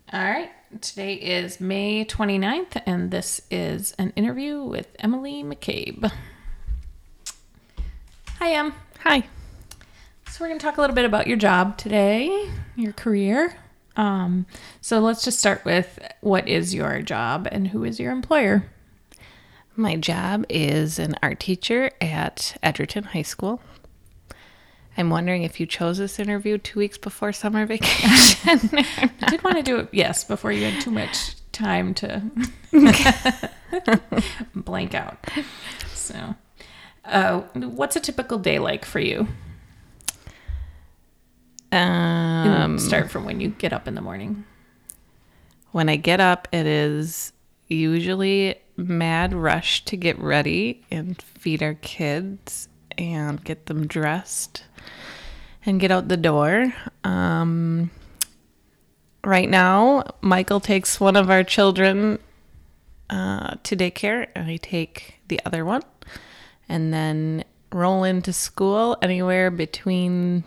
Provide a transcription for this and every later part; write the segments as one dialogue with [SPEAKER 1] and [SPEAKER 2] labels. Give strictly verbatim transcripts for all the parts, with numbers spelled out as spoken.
[SPEAKER 1] All right. Today is May twenty-ninth, and this is an interview with Emily McCabe. Hi, Em.
[SPEAKER 2] Hi.
[SPEAKER 1] So we're going to talk a little bit about your job today, your career. Um, so let's just start with what is your job and who is your employer?
[SPEAKER 2] My job is an art teacher at Edgerton High School. I'm wondering if you chose this interview two weeks before summer vacation.
[SPEAKER 1] I did want to do it, yes, before you had too much time to blank out. So, uh, what's a typical day like for you?
[SPEAKER 2] Um,
[SPEAKER 1] Start from when you get up in the morning.
[SPEAKER 2] When I get up, it is usually mad rush to get ready and feed our kids and get them dressed and get out the door. Um, right now, Michael takes one of our children uh, to daycare, and I take the other one, and then roll into school anywhere between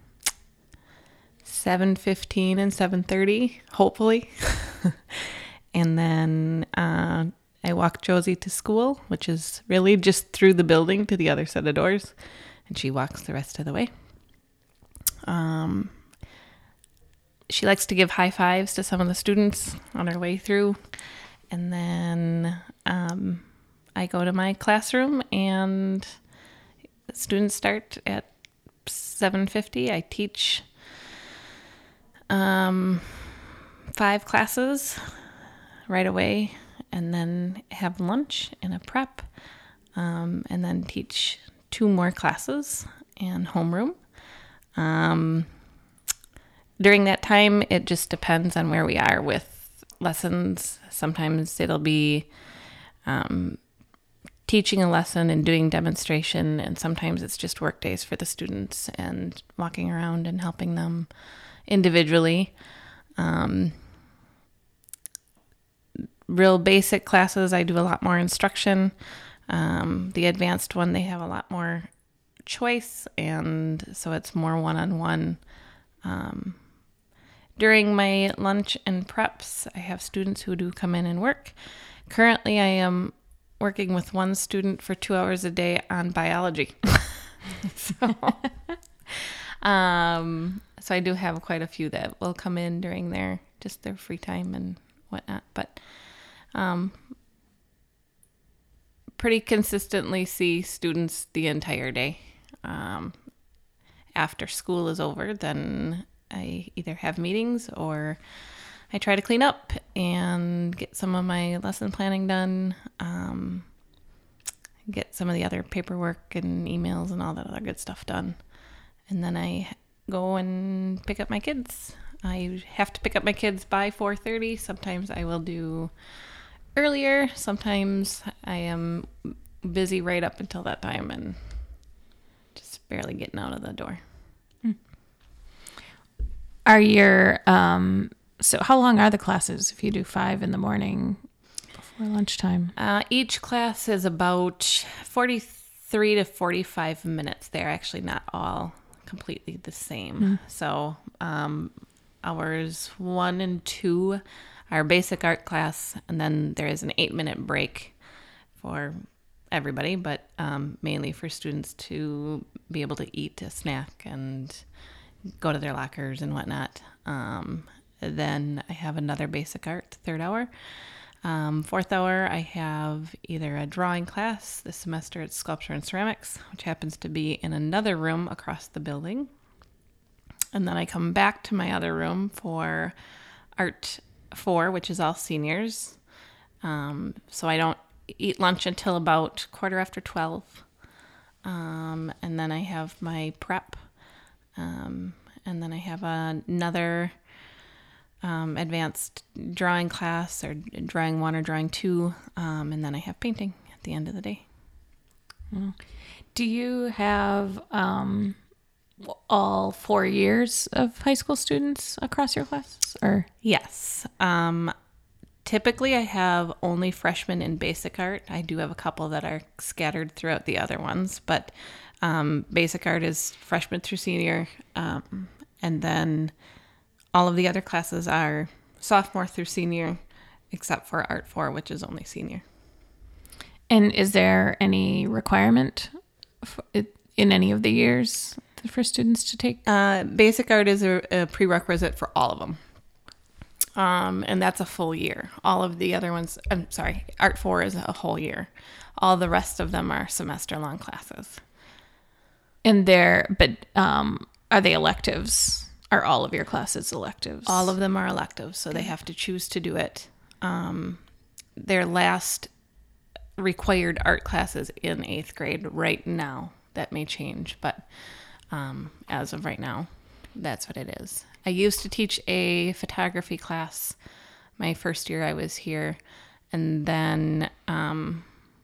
[SPEAKER 2] seven fifteen and seven thirty, hopefully. And then uh, I walk Josie to school, which is really just through the building to the other set of doors, and she walks the rest of the way. Um, she likes to give high fives to some of the students on her way through, and then um, I go to my classroom, and students start at seven fifty. I teach um, five classes right away, and then have lunch and a prep, um, and then teach two more classes and homeroom. Um, during that time, it just depends on where we are with lessons. Sometimes it'll be um, teaching a lesson and doing demonstration, and sometimes it's just work days for the students and walking around and helping them individually. Um, real basic classes, I do a lot more instruction. Um, the advanced one, they have a lot more choice, and so it's more one-on-one. Um, during my lunch and preps, I have students who do come in and work. Currently, I am working with one student for two hours a day on biology. so, um, so I do have quite a few that will come in during their just their free time and whatnot, but um, pretty consistently see students the entire day. Um, after school is over, then I either have meetings or I try to clean up and get some of my lesson planning done, um, get some of the other paperwork and emails and all that other good stuff done. And then I go and pick up my kids. I have to pick up my kids by four thirty. Sometimes I will do earlier. Sometimes I am busy right up until that time and just barely getting out of the door.
[SPEAKER 1] Are your, um, so how long are the classes if you do five in the morning before lunchtime?
[SPEAKER 2] Uh, each class is about forty-three to forty-five minutes. They're actually not all completely the same. Mm. So um, hours one and two are basic art class, and then there is an eight minute break for everybody, but um, mainly for students to be able to eat a snack and go to their lockers and whatnot. Um, then I have another basic art third hour. Um, fourth hour, I have either a drawing class. This semester it's sculpture and ceramics, which happens to be in another room across the building. And then I come back to my other room for art four, which is all seniors. Um, so I don't eat lunch until about quarter after twelve. Um, and then I have my prep. Um, and then I have another um, advanced drawing class, or drawing one or drawing two. Um, and then I have painting at the end of the day.
[SPEAKER 1] Do you have um, all four years of high school students across your classes? Or
[SPEAKER 2] yes. Um, typically, I have only freshmen in basic art. I do have a couple that are scattered throughout the other ones, but um, basic art is freshman through senior, um, and then all of the other classes are sophomore through senior, except for Art four, which is only senior.
[SPEAKER 1] And is there any requirement for it, in any of the years for students to take?
[SPEAKER 2] Uh, basic art is a, a prerequisite for all of them. Um, and that's a full year. All of the other ones, I'm sorry, Art four is a whole year. All the rest of them are semester-long classes.
[SPEAKER 1] And they're, but um, are they electives? Are all of your classes electives?
[SPEAKER 2] All of them are electives, so they have to choose to do it. Um, their last required art classes in eighth grade right now. That may change, but um, as of right now, that's what it is. I used to teach a photography class my first year I was here, and then um,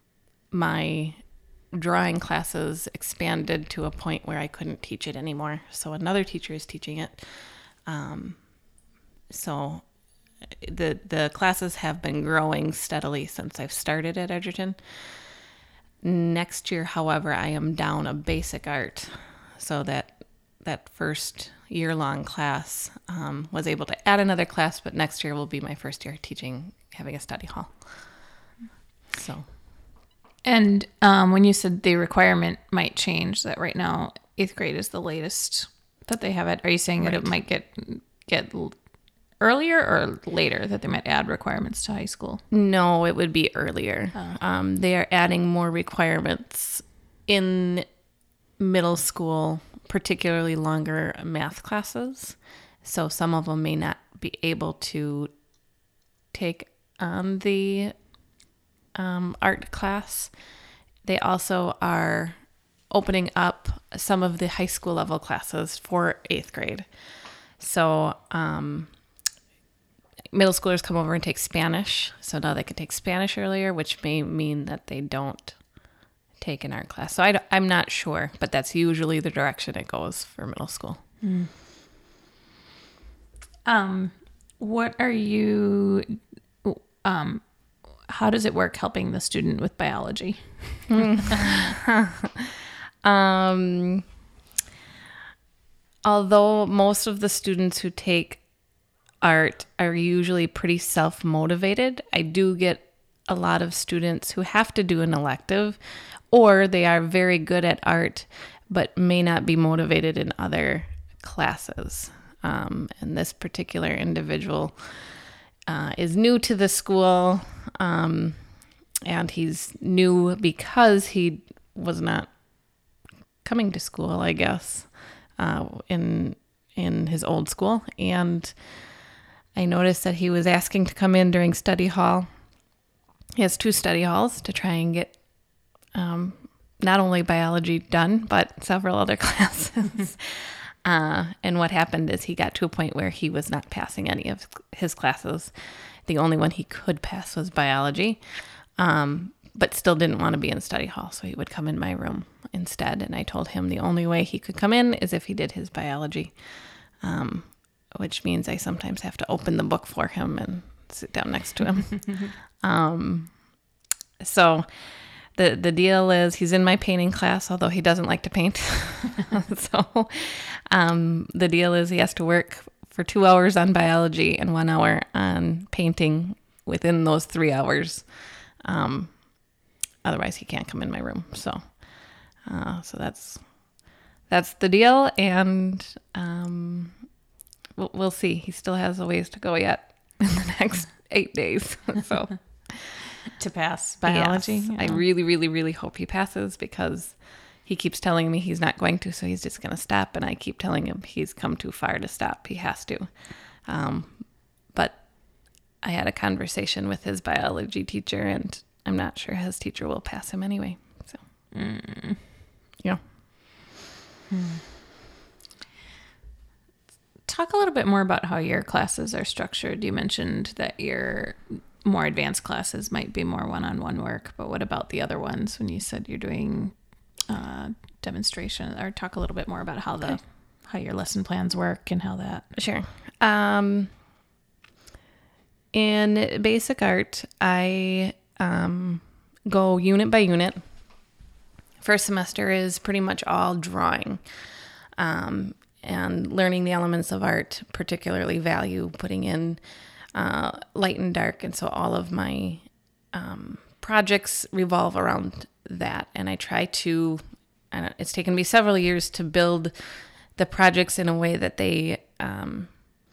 [SPEAKER 2] my drawing classes expanded to a point where I couldn't teach it anymore, so another teacher is teaching it. Um, so the the classes have been growing steadily since I've started at Edgerton. Next year, however, I am down a basic art, so that that first year-long class um, was able to add another class, but next year will be my first year teaching, having a study hall. So,
[SPEAKER 1] and um, when you said the requirement might change, that right now eighth grade is the latest that they have it. Are you saying right. that it might get get earlier or later, that they might add requirements to high school?
[SPEAKER 2] No, it would be earlier. Oh. Um, they are adding more requirements in middle school, particularly longer math classes. So some of them may not be able to take on the um, art class. They also are opening up some of the high school level classes for eighth grade. So, um, middle schoolers come over and take Spanish, so now they can take Spanish earlier, which may mean that they don't take an art class. So I, I'm not sure, but that's usually the direction it goes for middle school.
[SPEAKER 1] Mm. Um, what are you, um, how does it work helping the student with biology?
[SPEAKER 2] um, although most of the students who take art are usually pretty self-motivated, I do get a lot of students who have to do an elective, or they are very good at art but may not be motivated in other classes. Um, and this particular individual uh, is new to the school, um, and he's new because he was not coming to school, I guess, uh, in in his old school, and I noticed that he was asking to come in during study hall. He has two study halls to try and get um, not only biology done, but several other classes. uh, and what happened is he got to a point where he was not passing any of his classes. The only one he could pass was biology, um, but still didn't want to be in study hall, so he would come in my room instead. And I told him the only way he could come in is if he did his biology. Um, which means I sometimes have to open the book for him and sit down next to him. um, so the the deal is he's in my painting class, although he doesn't like to paint. so um, the deal is he has to work for two hours on biology and one hour on painting within those three hours. Um, otherwise, he can't come in my room. So uh, so that's that's the deal, and um, we'll see. He still has a ways to go yet in the next eight days. So
[SPEAKER 1] to pass biology,
[SPEAKER 2] yes, yeah. I really, really, really hope he passes, because he keeps telling me he's not going to, so he's just going to stop. And I keep telling him he's come too far to stop. He has to. Um, but I had a conversation with his biology teacher, and I'm not sure his teacher will pass him anyway. So, mm. yeah.
[SPEAKER 1] Hmm. Talk a little bit more about how your classes are structured. You mentioned that your more advanced classes might be more one-on-one work, but what about the other ones when you said you're doing uh, demonstration? Or talk a little bit more about how the okay. how your lesson plans work and how that.
[SPEAKER 2] Sure. Um, in basic art, I um, go unit by unit. First semester is pretty much all drawing. Um, and learning the elements of art, particularly value, putting in uh, light and dark. And so all of my um, projects revolve around that. And I try to, and it's taken me several years to build the projects in a way that they um,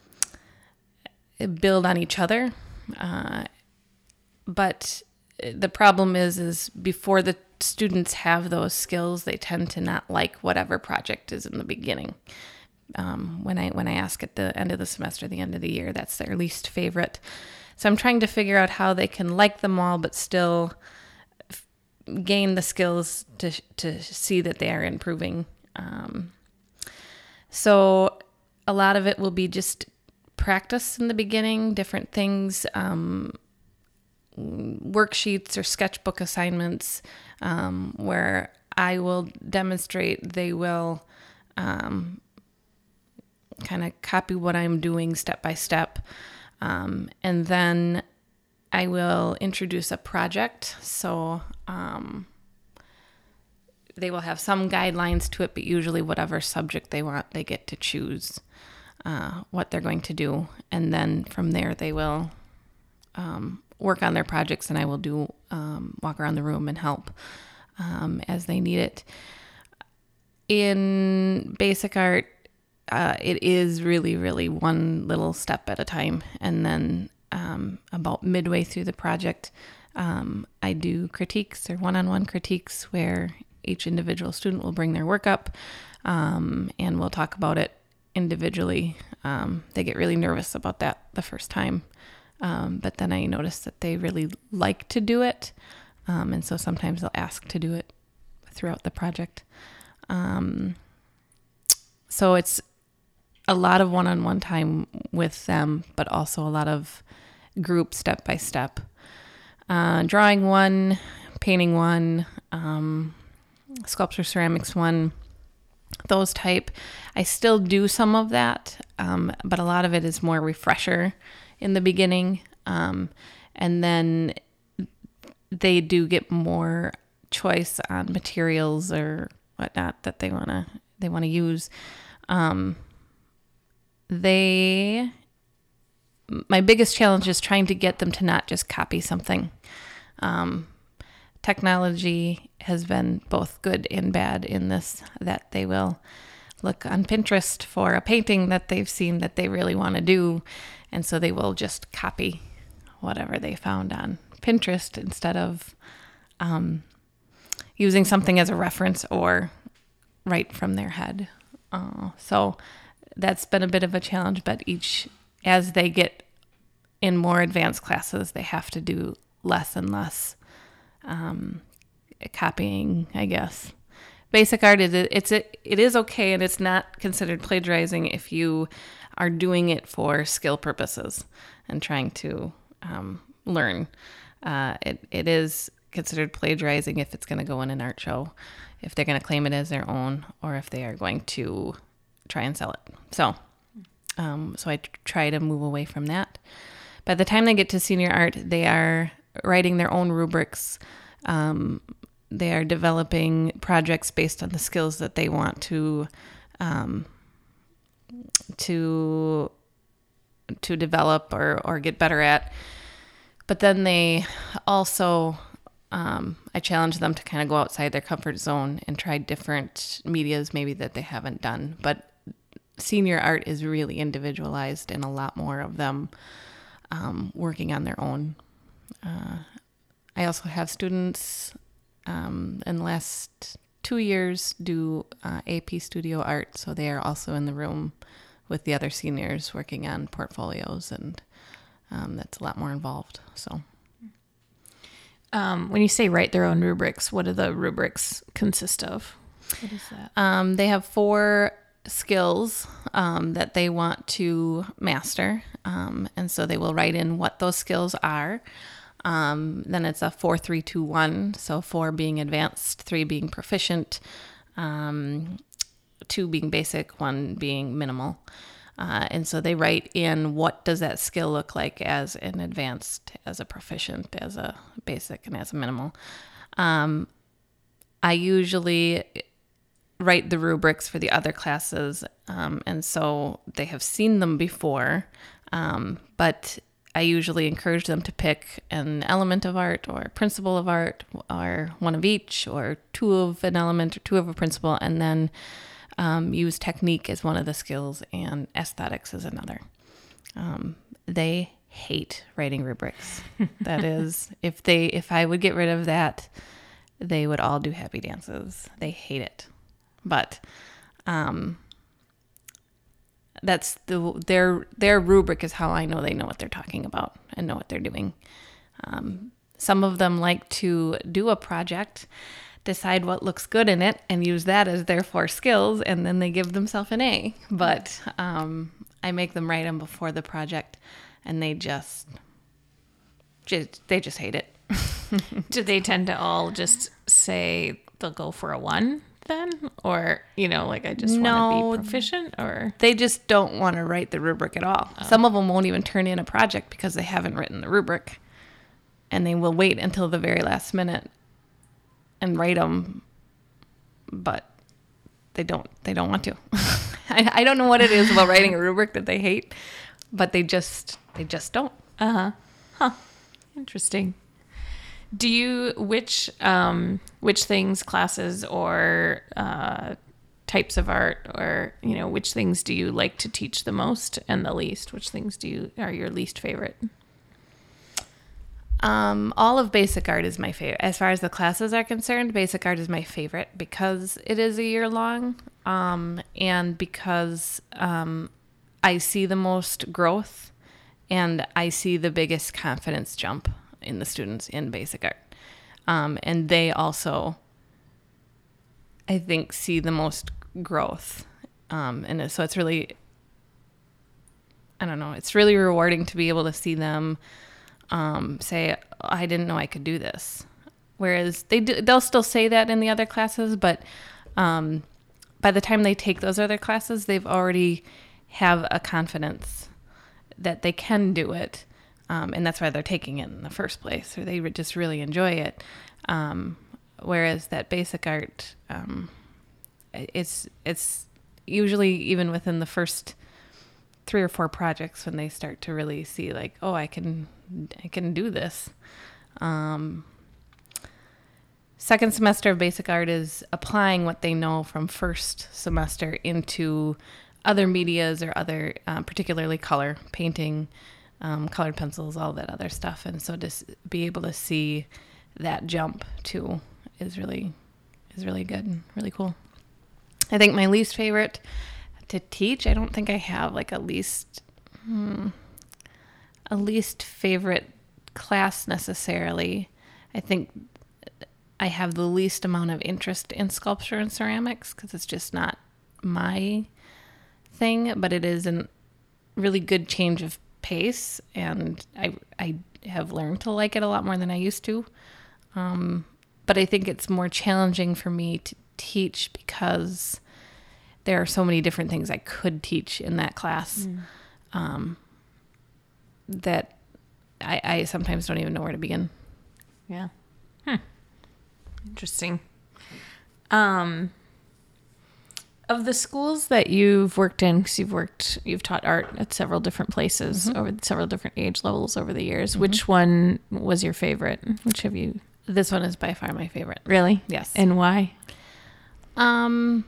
[SPEAKER 2] build on each other. Uh, but the problem is, is before the students have those skills, they tend to not like whatever project is in the beginning. Um, when I when I ask at the end of the semester, the end of the year, that's their least favorite. So I'm trying to figure out how they can like them all, but still f- gain the skills to to see that they are improving. Um, so a lot of it will be just practice in the beginning, different things, um, worksheets or sketchbook assignments, um, where I will demonstrate, they will um, kind of copy what I'm doing step by step. Um, and then I will introduce a project. So um, they will have some guidelines to it, but usually whatever subject they want, they get to choose uh, what they're going to do. And then from there, they will um, work on their projects, and I will do um, walk around the room and help um, as they need it. In basic art, uh, it is really, really one little step at a time. And then um, about midway through the project, um, I do critiques or one-on-one critiques where each individual student will bring their work up um, and we'll talk about it individually. Um, they get really nervous about that the first time. Um, but then I notice that they really like to do it. Um, and so sometimes they'll ask to do it throughout the project. Um, so it's a lot of one-on-one time with them, but also a lot of group step by step. Uh, drawing one, painting one, um, sculpture ceramics one, those type. I still do some of that, um, but a lot of it is more refresher in the beginning. Um, and then they do get more choice on materials or whatnot that they want to, they want to use. Um, they, my biggest challenge is trying to get them to not just copy something. Um, technology has been both good and bad in this, that they will look on Pinterest for a painting that they've seen that they really want to do. And so they will just copy whatever they found on Pinterest instead of um, using something as a reference or right from their head. Uh, so that's been a bit of a challenge, but each, as they get in more advanced classes, they have to do less and less um, copying, I guess. Basic art, is it's it, it is okay, and it's not considered plagiarizing if you are doing it for skill purposes and trying to um, learn. Uh, it it is considered plagiarizing if it's going to go in an art show, if they're going to claim it as their own, or if they are going to try and sell it. So, um, so I t- try to move away from that. By the time they get to senior art, they are writing their own rubrics. Um, they are developing projects based on the skills that they want to um, to to develop or, or get better at. But then they also, um, I challenge them to kind of go outside their comfort zone and try different medias maybe that they haven't done. But senior art is really individualized, and a lot more of them um, working on their own. Uh, I also have students um, in the last two years do uh, A P Studio Art, so they are also in the room with the other seniors working on portfolios, and um, that's a lot more involved. So,
[SPEAKER 1] um, when you say write their own rubrics, what do the rubrics consist of? What is that?
[SPEAKER 2] Um, they have four skills um, that they want to master, um, and so they will write in what those skills are. Um, then it's a four, three, two, one. So four being advanced, three being proficient, um, two being basic, one being minimal. Uh, and so they write in what does that skill look like as an advanced, as a proficient, as a basic, and as a minimal. Um, I usually write the rubrics for the other classes, um, and so they have seen them before, um, but I usually encourage them to pick an element of art or a principle of art or one of each or two of an element or two of a principle, and then um, use technique as one of the skills and aesthetics as another. Um, they hate writing rubrics. That is, if they if I would get rid of that, they would all do happy dances. They hate it. But um, that's the their their rubric is how I know they know what they're talking about and know what they're doing. Um, some of them like to do a project, decide what looks good in it, and use that as their four skills, and then they give themselves an A. But um, I make them write them before the project, and they just, just they just hate it.
[SPEAKER 1] Do they tend to all just say they'll go for a one then? Or, you know, like I just
[SPEAKER 2] No.
[SPEAKER 1] want to be proficient? Or
[SPEAKER 2] They just don't want to write the rubric at all.
[SPEAKER 1] Oh.
[SPEAKER 2] Some of them won't even turn in a project because they haven't written the rubric. And they will wait until the very last minute and write them, but they don't they don't want to. I, I don't know what it is about writing a rubric that they hate, but they just they just don't.
[SPEAKER 1] Uh-huh. Huh. Interesting. Do you, which, um, which things, classes, or uh, types of art, or, you know, which things do you like to teach the most and the least? Which things do you, are your least favorite?
[SPEAKER 2] Um, all of basic art is my favorite. As far as the classes are concerned, basic art is my favorite because it is a year long, um, and because um, I see the most growth and I see the biggest confidence jump in the students in basic art. Um, and they also, I think, see the most growth. Um, and so it's really, I don't know, it's really rewarding to be able to see them um, say, I didn't know I could do this. Whereas they do, they'll still say that in the other classes, but um, by the time they take those other classes, they've already have a confidence that they can do it. Um, and that's why they're taking it in the first place, or they just really enjoy it. Um, whereas that basic art, um, it's it's usually even within the first three or four projects when they start to really see like, oh, I can I can do this. Um, second semester of basic art is applying what they know from first semester into other medias or other, um, particularly color, painting, um, colored pencils, all that other stuff. And so just be able to see that jump too is really, is really good and really cool. I think my least favorite to teach, I don't think I have like a least, hmm, a least favorite class necessarily. I think I have the least amount of interest in sculpture and ceramics because it's just not my thing, but it is a really good change of pace, and I I have learned to like it a lot more than I used to. Um, but I think it's more challenging for me to teach because there are so many different things I could teach in that class mm. um, that I, I sometimes don't even know where to begin.
[SPEAKER 1] Yeah. Hmm. Interesting. Um, of the schools that you've worked in, because you've worked, you've taught art at several different places mm-hmm. over several different age levels over the years. Mm-hmm. Which one was your favorite? Which have you?
[SPEAKER 2] This one is by far my favorite.
[SPEAKER 1] Really?
[SPEAKER 2] Yes.
[SPEAKER 1] And why?
[SPEAKER 2] Um,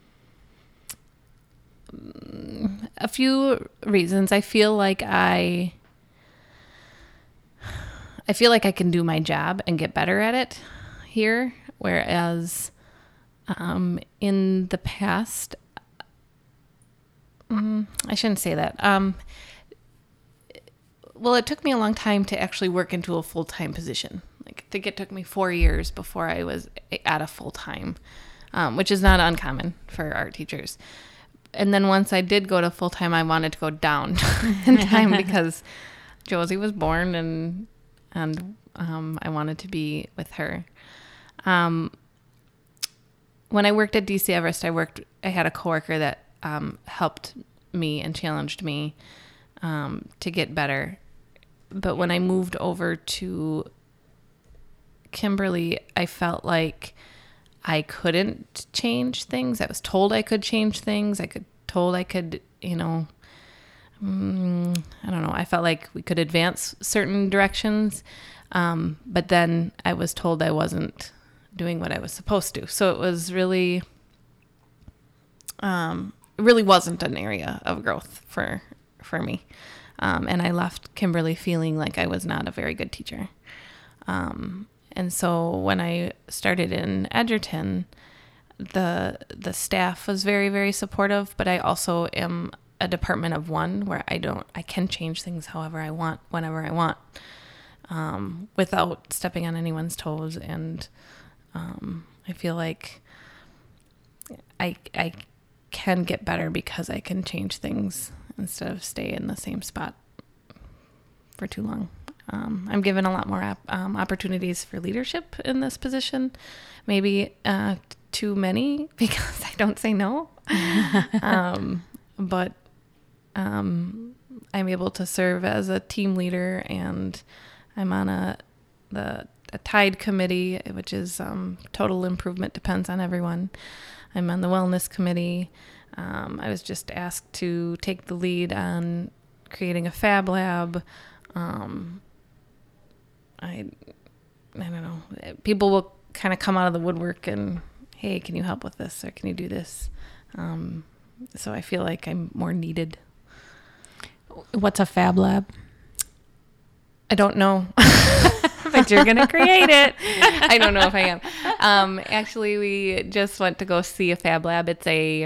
[SPEAKER 2] a few reasons. I feel like I, I feel like I can do my job and get better at it here, whereas um, in the past, um, I shouldn't say that. Um, well, it took me a long time to actually work into a full-time position. Like, I think it took me four years before I was at a full-time, um, which is not uncommon for art teachers. And then once I did go to full-time, I wanted to go down in time because Josie was born and and um, I wanted to be with her. Um, when I worked at D C Everest, I worked. I had a coworker that um, helped me and challenged me um, to get better. But when I moved over to Kimberly, I felt like I couldn't change things. I was told I could change things. I could told I could, you know, mm, I don't know, I felt like we could advance certain directions, um, but then I was told I wasn't doing what I was supposed to. So it was really, um, it really wasn't an area of growth for for me. Um, and I left Kimberly feeling like I was not a very good teacher. Um, and so when I started in Edgerton, the the staff was very, very supportive, but I also am a department of one where I don't, I can change things however I want, whenever I want, um, without stepping on anyone's toes. And um, I feel like I I can get better because I can change things instead of stay in the same spot for too long. Um, I'm given a lot more op- um, opportunities for leadership in this position, maybe uh, too many because I don't say no. um, but um, I'm able to serve as a team leader, and I'm on a the a TIDE committee, which is um, total improvement depends on everyone. I'm on the wellness committee. Um, I was just asked to take the lead on creating a fab lab. Um, I, I don't know. People will kind of come out of the woodwork and, hey, can you help with this, or can you do this? Um, so I feel like I'm more needed.
[SPEAKER 1] What's a fab lab?
[SPEAKER 2] I don't know.
[SPEAKER 1] But you're going to create it.
[SPEAKER 2] I don't know if I am. Um, actually, we just went to go see a fab lab. It's a,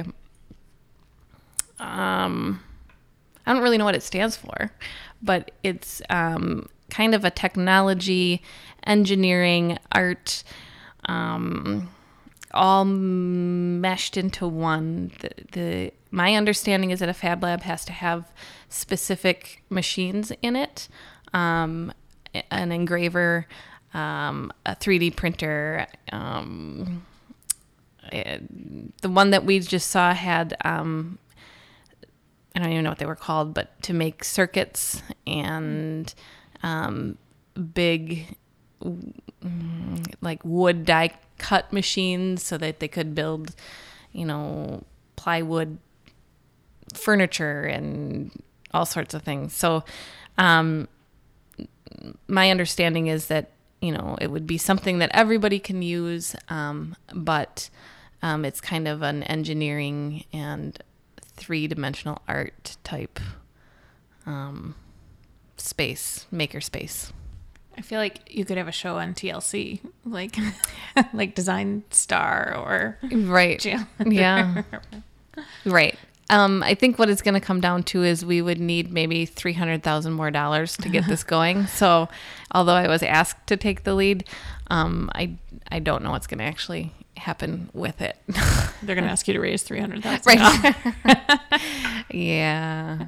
[SPEAKER 2] um, I don't really know what it stands for, but it's um, kind of a technology, engineering, art, um, all meshed into one. The, the my understanding is that a fab lab has to have specific machines in it. Um, an engraver, um, a three D printer. Um, it, the one that we just saw had, um, I don't even know what they were called, but to make circuits and um, big, like wood die cut machines so that they could build, you know, plywood furniture and all sorts of things. So, um, my understanding is that, you know, it would be something that everybody can use, um, but um, it's kind of an engineering and three-dimensional art type um, space, maker space.
[SPEAKER 1] I feel like you could have a show on T L C, like like Design Star or
[SPEAKER 2] right,
[SPEAKER 1] Janitor.
[SPEAKER 2] Yeah, right. Um, I think what it's going to come down to is we would need maybe three hundred thousand more dollars to get this going. So, although I was asked to take the lead, um, I I don't know what's going to actually happen with it.
[SPEAKER 1] They're going to ask you to raise three hundred thousand dollars.
[SPEAKER 2] Right. Yeah.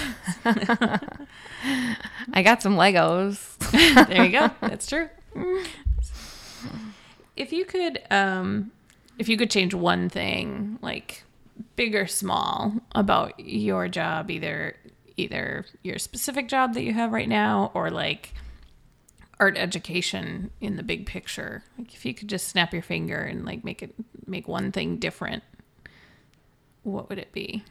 [SPEAKER 2] I got some Legos.
[SPEAKER 1] There you go. That's true. If you could, um, if you could change one thing, like big or small, about your job, either either your specific job that you have right now, or like art education in the big picture, like if you could just snap your finger and like make it make one thing different, what would it be?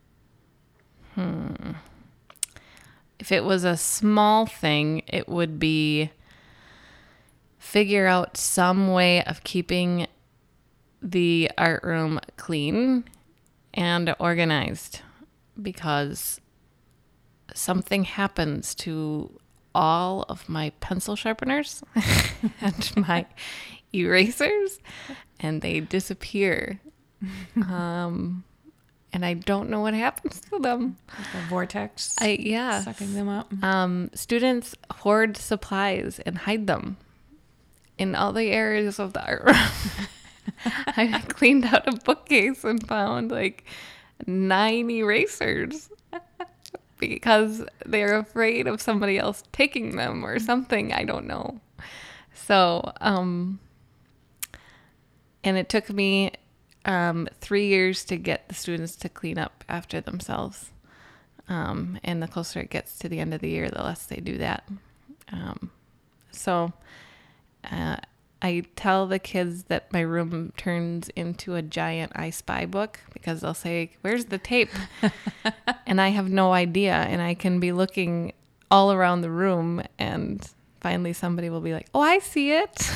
[SPEAKER 2] Hmm. If it was a small thing, it would be figure out some way of keeping the art room clean and organized, because something happens to all of my pencil sharpeners and my erasers, and they disappear. Um, and I don't know what happens to them.
[SPEAKER 1] Like a vortex.
[SPEAKER 2] I yeah,
[SPEAKER 1] sucking them up.
[SPEAKER 2] Um, students hoard supplies and hide them in all the areas of the art room. I cleaned out a bookcase and found like nine erasers because they're afraid of somebody else taking them or something. I don't know. So, um, and it took me um, three years to get the students to clean up after themselves. Um, and the closer it gets to the end of the year, the less they do that. Um, so, uh, I tell the kids that my room turns into a giant I Spy book because they'll say, "Where's the tape?" And I have no idea. And I can be looking all around the room and finally somebody will be like, "Oh, I see it."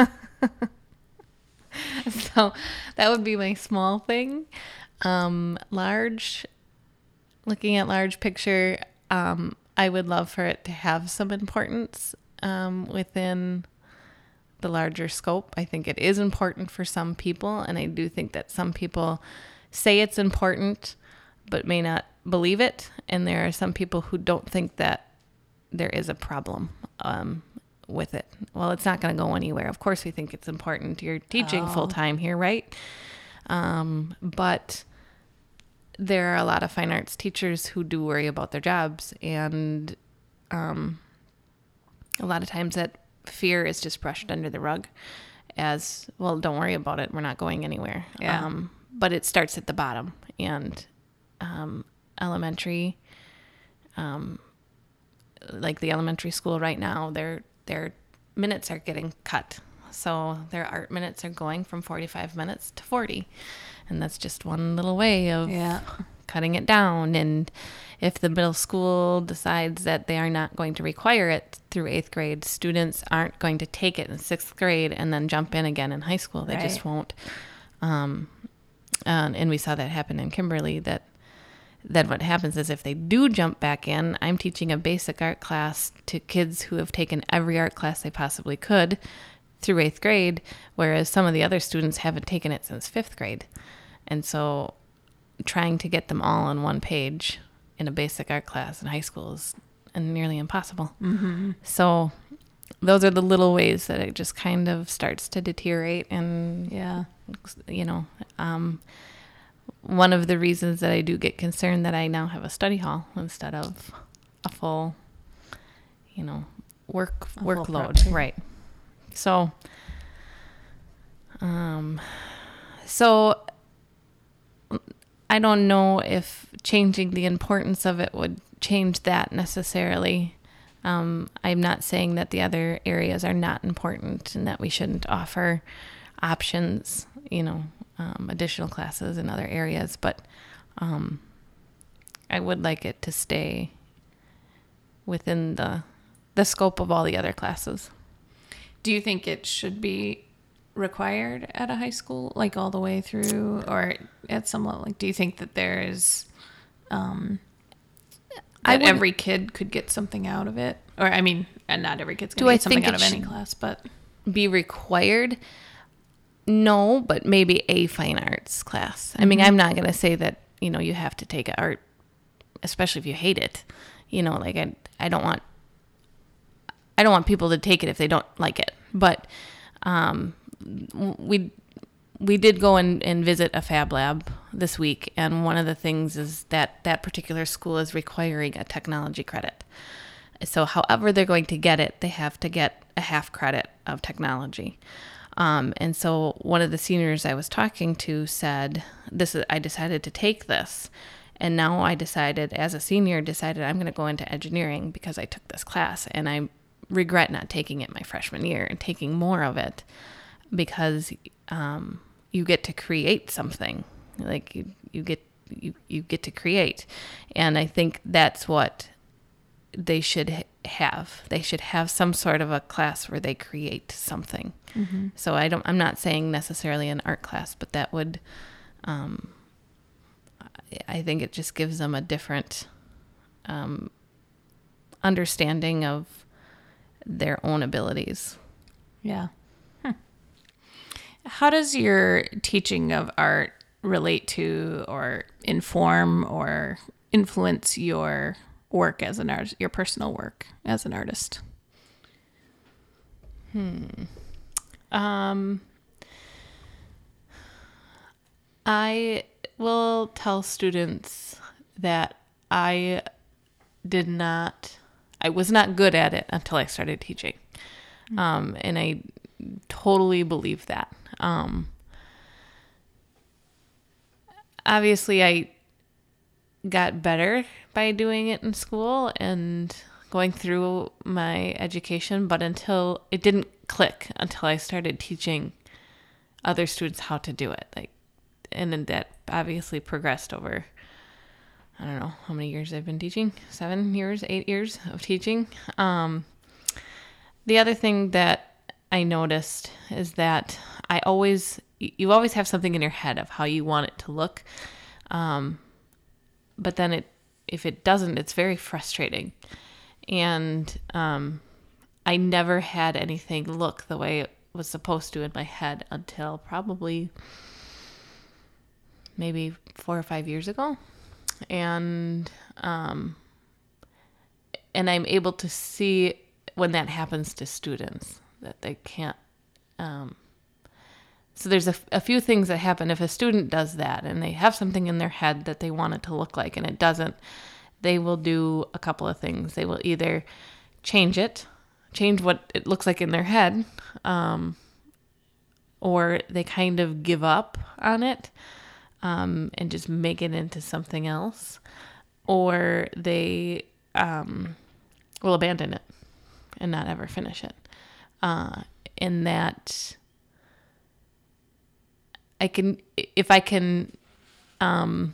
[SPEAKER 2] So that would be my small thing. Um, large, looking at large picture, um, I would love for it to have some importance um, within the larger scope. I think it is important for some people, and I do think that some people say it's important but may not believe it, and there are some people who don't think that there is a problem um, with it. Well, it's not going to go anywhere. Of course we think it's important. You're teaching
[SPEAKER 1] Oh.
[SPEAKER 2] full-time here, right? Um, but there are a lot of fine arts teachers who do worry about their jobs, and um, a lot of times that fear is just brushed under the rug as, well, don't worry about it. We're not going anywhere.
[SPEAKER 1] Yeah.
[SPEAKER 2] Um, but it starts at the bottom, and um, elementary, um, like the elementary school right now, their their minutes are getting cut. So their art minutes are going from forty-five minutes to forty. And that's just one little way of
[SPEAKER 1] Yeah.
[SPEAKER 2] cutting it down. And if the middle school decides that they are not going to require it through eighth grade, students aren't going to take it in sixth grade and then jump in again in high school. They
[SPEAKER 1] Right.
[SPEAKER 2] just won't. Um, and, and we saw that happen in Kimberly, that that what happens is if they do jump back in, I'm teaching a basic art class to kids who have taken every art class they possibly could through eighth grade, whereas some of the other students haven't taken it since fifth grade. And so trying to get them all on one page in a basic art class in high school is nearly impossible.
[SPEAKER 1] Mm-hmm.
[SPEAKER 2] So those are the little ways that it just kind of starts to deteriorate. And,
[SPEAKER 1] Yeah.
[SPEAKER 2] you know, um, one of the reasons that I do get concerned that I now have a study hall instead of a full, you know, work
[SPEAKER 1] A full
[SPEAKER 2] workload.
[SPEAKER 1] project.
[SPEAKER 2] Right. So, um, so I don't know if changing the importance of it would change that necessarily. Um, I'm not saying that the other areas are not important and that we shouldn't offer options, you know, um, additional classes in other areas, but um, I would like it to stay within the the scope of all the other classes.
[SPEAKER 1] Do you think it should be required at a high school, like all the way through, or at some level? Like, do you think that there is, um,
[SPEAKER 2] I
[SPEAKER 1] that
[SPEAKER 2] wouldn't-
[SPEAKER 1] every kid could get something out of it? Or, I mean, and not every kid's
[SPEAKER 2] Do
[SPEAKER 1] going
[SPEAKER 2] I
[SPEAKER 1] to get something
[SPEAKER 2] think
[SPEAKER 1] out
[SPEAKER 2] it
[SPEAKER 1] of any
[SPEAKER 2] should-
[SPEAKER 1] class, but
[SPEAKER 2] Be required? No, but maybe a fine arts class. I mean, I'm not going to say that, you know, you have to take art, especially if you hate it. You know, like I, I don't want, I don't want people to take it if they don't like it. But um, we we did go and, and visit a Fab Lab this week, and one of the things is that that particular school is requiring a technology credit. So however they're going to get it, they have to get a half credit of technology. Um, and so one of the seniors I was talking to said, "This is, I decided to take this. And now I decided, as a senior, decided I'm going to go into engineering because I took this class. And I regret not taking it my freshman year and taking more of it because um, you get to create something. Like you, you get you, you get to create. And I think that's what they should have. They should have some sort of a class where they create something.
[SPEAKER 1] mm-hmm.
[SPEAKER 2] So I don't. I'm not saying necessarily an art class, but that would. Um, I think it just gives them a different um, understanding of their own abilities.
[SPEAKER 1] Yeah. Hmm. How does your teaching of art relate to or inform or influence your work as an artist, your personal work as an artist?
[SPEAKER 2] Hmm. Um, I will tell students that I did not, I was not good at it until I started teaching. Mm-hmm. Um, and I totally believe that. Um, obviously I got better by doing it in school and going through my education, but until it didn't click until I started teaching other students how to do it. Like, and then that obviously progressed over, I don't know how many years I've been teaching, seven years, eight years of teaching. Um, the other thing that I noticed is that I always, you always have something in your head of how you want it to look. Um, but then it, if it doesn't, it's very frustrating. And, um, I never had anything look the way it was supposed to in my head until probably maybe four or five years ago. And, um, and I'm able to see when that happens to students that they can't, um, so there's a, a few things that happen if a student does that and they have something in their head that they want it to look like and it doesn't, they will do a couple of things. They will either change it, change what it looks like in their head, um, or they kind of give up on it, um, and just make it into something else, or they, um, will abandon it and not ever finish it. Uh, in that I can, if I can, um,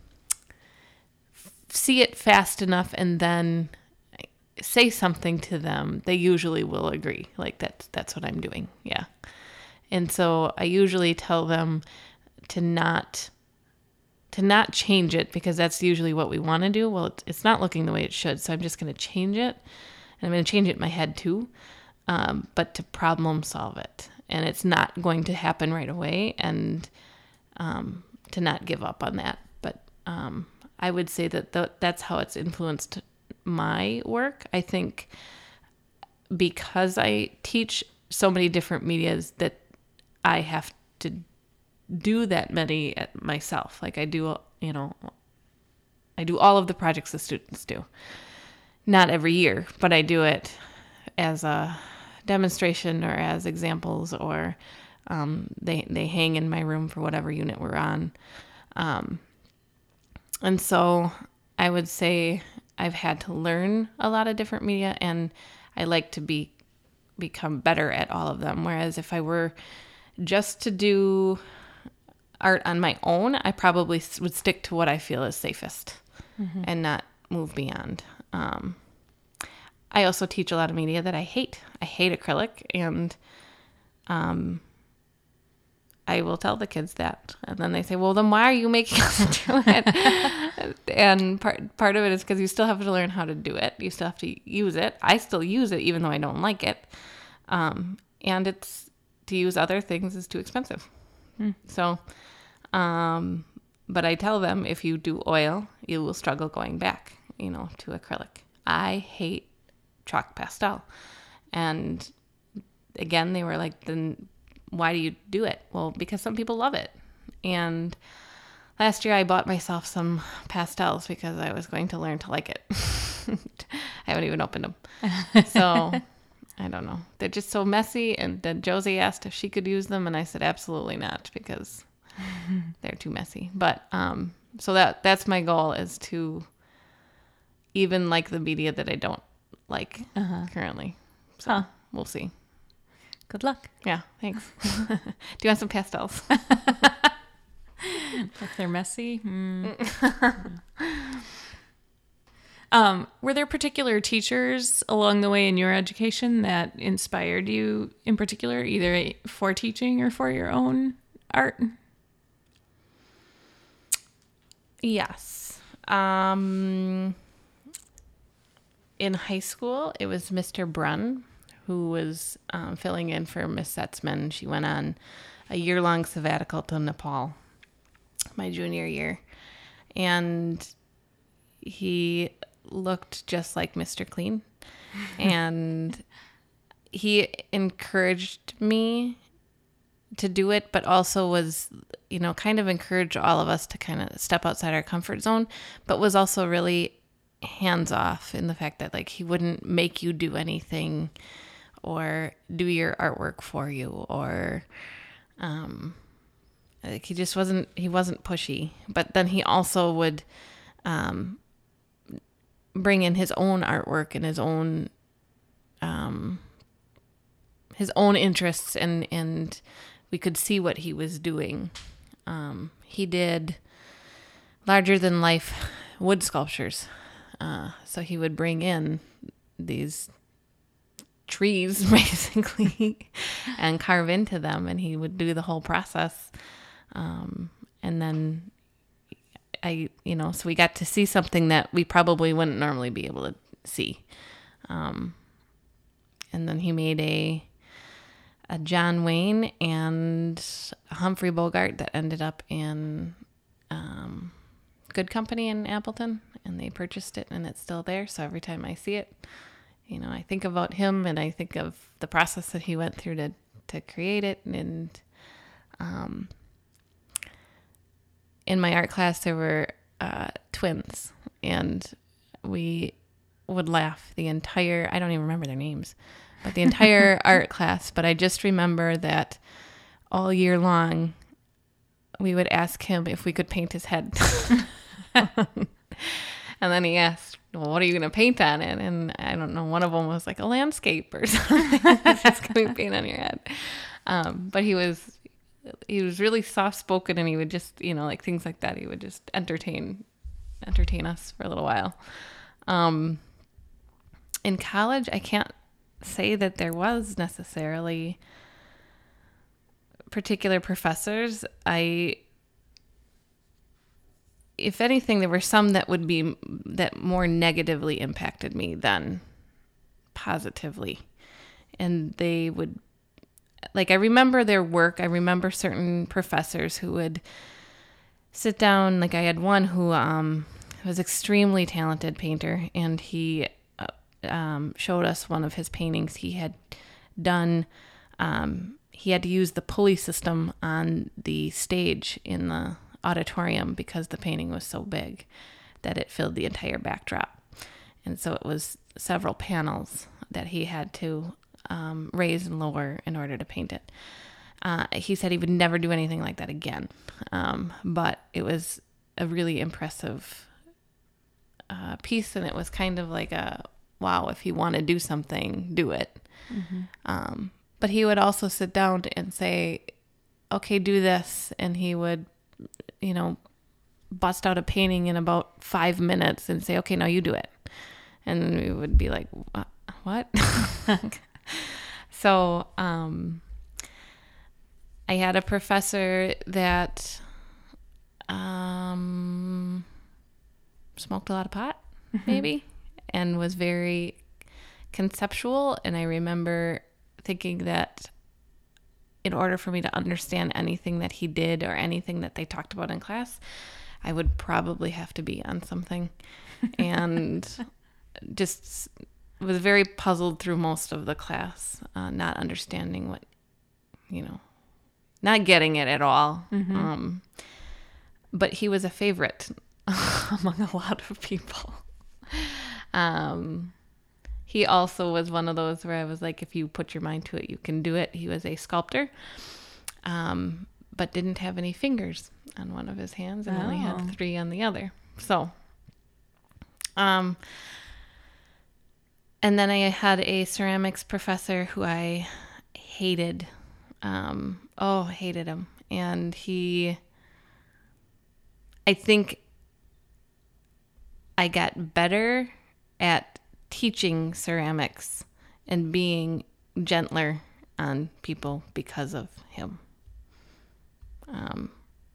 [SPEAKER 2] see it fast enough and then say something to them, they usually will agree. Like that's, that's what I'm doing. Yeah. And so I usually tell them to not, to not change it because that's usually what we want to do. Well, it's, it's not looking the way it should. So I'm just going to change it. And I'm going to change it in my head too. Um, but to problem solve it. And it's not going to happen right away, and um, to not give up on that. But um, I would say that th- that's how it's influenced my work. I think because I teach so many different medias that I have to do that many at myself. Like I do, you know, I do all of the projects the students do. Not every year, but I do it as a demonstration or as examples, or um, they they hang in my room for whatever unit we're on. Um, and so I would say I've had to learn a lot of different media, and I like to be become better at all of them. Whereas if I were just to do art on my own, I probably would stick to what I feel is safest, mm-hmm. and not move beyond. Um, I also teach a lot of media that I hate. I hate acrylic, and um, I will tell the kids that. And then they say, well, then why are you making us do it? And part part of it is because you still have to learn how to do it. You still have to use it. I still use it, even though I don't like it. Um, and it's to use other things is too expensive. Hmm. So, um, but I tell them if you do oil, you will struggle going back, you know, to acrylic. I hate chalk pastel. And again, they were like, then why do you do it? Well, because some people love it. And last year I bought myself some pastels because I was going to learn to like it. I haven't even opened them. So I don't know. They're just so messy. And then Josie asked if she could use them. And I said, absolutely not, because they're too messy. But, um, so that, that's my goal, is to even like the media that I don't like uh-huh. currently. So huh. We'll see.
[SPEAKER 1] Good luck.
[SPEAKER 2] Yeah, thanks. Do you want some pastels?
[SPEAKER 1] If they're messy. Mm. um, were there particular teachers along the way in your education that inspired you in particular, either for teaching or for your own art?
[SPEAKER 2] Yes. Um... In high school, it was Mister Brunn, who was um, filling in for Miss Setzman. She went on a year-long sabbatical to Nepal my junior year. And he looked just like Mister Clean. And he encouraged me to do it, but also was, you know, kind of encouraged all of us to kind of step outside our comfort zone, but was also really hands off in the fact that like he wouldn't make you do anything or do your artwork for you, or um like he just wasn't he wasn't pushy. But then he also would um bring in his own artwork and his own um his own interests, and and we could see what he was doing. Um, he did larger than life wood sculptures. Uh, so he would bring in these trees basically and carve into them, and he would do the whole process. Um, and then I, you know, so we got to see something that we probably wouldn't normally be able to see. Um, and then he made a, a John Wayne and a Humphrey Bogart that ended up in, um, Good Company in Appleton, and they purchased it, and it's still there. So every time I see it, you know, I think about him, and I think of the process that he went through to, to create it. And, um, in my art class, there were, uh, twins, and we would laugh the entire, I don't even remember their names, but the entire art class. But I just remember that all year long, we would ask him if we could paint his head. And then he asked, well, what are you going to paint on it? And I don't know, one of them was like a landscape or something. It's just going to paint on your head. Um, but he was, he was really soft-spoken, and he would just, you know, like things like that. He would just entertain, entertain us for a little while. Um, in college, I can't say that there was necessarily particular professors. I, if anything, there were some that would be, that more negatively impacted me than positively. And they would, like, I remember their work. I remember certain professors who would sit down. Like, I had one who um, was extremely talented painter, and he uh, um, showed us one of his paintings. He had done, um, he had to use the pulley system on the stage in the auditorium because the painting was so big that it filled the entire backdrop. And so it was several panels that he had to um, raise and lower in order to paint it. Uh, he said he would never do anything like that again. Um, but it was a really impressive uh, piece, and it was kind of like a, wow, if you want to do something, do it. Mm-hmm. Um, but he would also sit down and say, okay, do this. And he would, you know, bust out a painting in about five minutes and say, okay, now you do it. And we would be like, what? So, um, I had a professor that, um, smoked a lot of pot, mm-hmm. maybe, and was very conceptual. And I remember thinking that in order for me to understand anything that he did or anything that they talked about in class, I would probably have to be on something. And just was very puzzled through most of the class, uh, not understanding what, you know, not getting it at all. Mm-hmm. Um, but he was a favorite among a lot of people. Um, he also was one of those where I was like, if you put your mind to it, you can do it. He was a sculptor, um, but didn't have any fingers on one of his hands and oh. only had three on the other. So, um, and then I had a ceramics professor who I hated. Um, oh, hated him. And he, I think I got better at teaching ceramics and being gentler on people because of him. Um,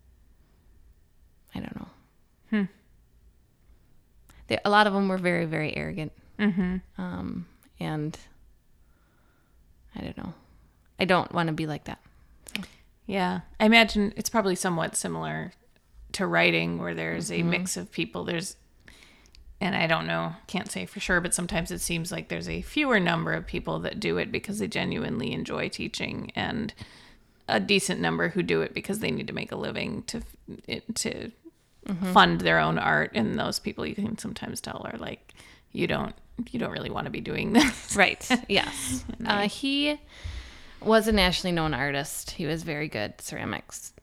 [SPEAKER 2] I don't know. Hmm. They, a lot of them were very, very arrogant. Mm-hmm. Um, and I don't know. I don't want to be like that. So.
[SPEAKER 1] Yeah. I imagine it's probably somewhat similar to writing, where there's mm-hmm. a mix of people. There's, and I don't know, can't say for sure, but sometimes it seems like there's a fewer number of people that do it because they genuinely enjoy teaching, and a decent number who do it because they need to make a living to to mm-hmm. fund their own art. And those people, you can sometimes tell, are like, you don't you don't really want to be doing this.
[SPEAKER 2] Right. Yes. uh, he was a nationally known artist. He was very good ceramics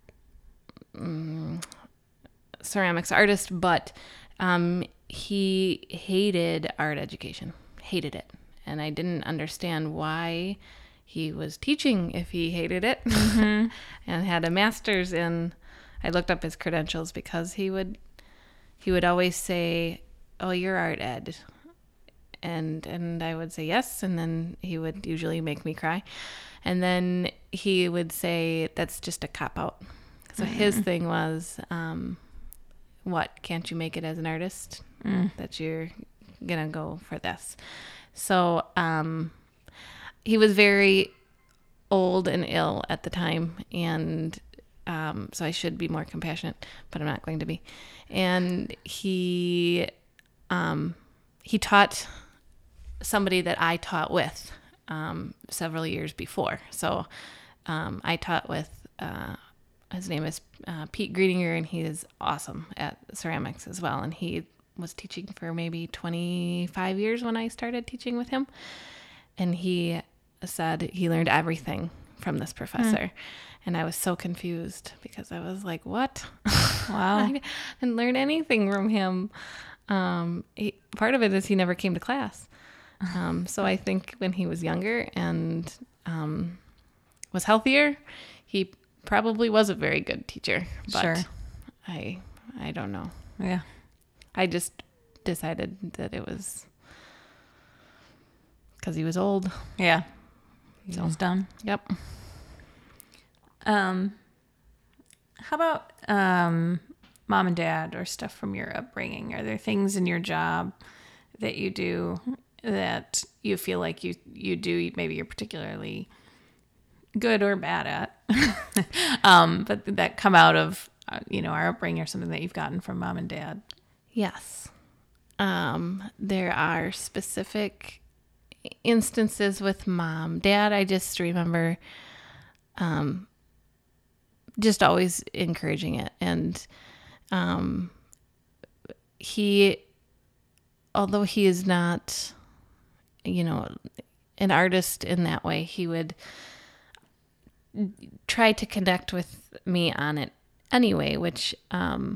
[SPEAKER 2] mm, ceramics artist, but um, he hated art education. Hated it. And I didn't understand why he was teaching if he hated it, mm-hmm. and had a master's in, I looked up his credentials because he would, he would always say, "Oh, you're art ed." And, and I would say yes. And then he would usually make me cry. And then he would say, "That's just a cop out." So mm-hmm. his thing was, um, what, can't you make it as an artist? Mm. That you're going to go for this. So, um, he was very old and ill at the time, and um, so I should be more compassionate, but I'm not going to be. And he um, he taught somebody that I taught with um, several years before. So um, I taught with, uh, his name is uh, Pete Greedinger, and he is awesome at ceramics as well. And he was teaching for maybe twenty-five years when I started teaching with him. And he said he learned everything from this professor. Mm. And I was so confused because I was like, what?
[SPEAKER 1] Wow.
[SPEAKER 2] I didn't learn anything from him. Um, he, part of it is he never came to class. Um, so I think when he was younger and um, was healthier, he probably was a very good teacher. But
[SPEAKER 1] sure.
[SPEAKER 2] I, I don't know.
[SPEAKER 1] Yeah.
[SPEAKER 2] I just decided that it was because he was old.
[SPEAKER 1] Yeah.
[SPEAKER 2] He
[SPEAKER 1] so. was done.
[SPEAKER 2] Yep.
[SPEAKER 1] Um, how about um, mom and dad or stuff from your upbringing? Are there things in your job that you do that you feel like you, you do, maybe you're particularly good or bad at, um, but that come out of, uh, you know, our upbringing or something that you've gotten from mom and dad?
[SPEAKER 2] Yes. Um, there are specific instances with mom. Dad, I just remember um, just always encouraging it. And um, he, although he is not, you know, an artist in that way, he would try to connect with me on it anyway, which um,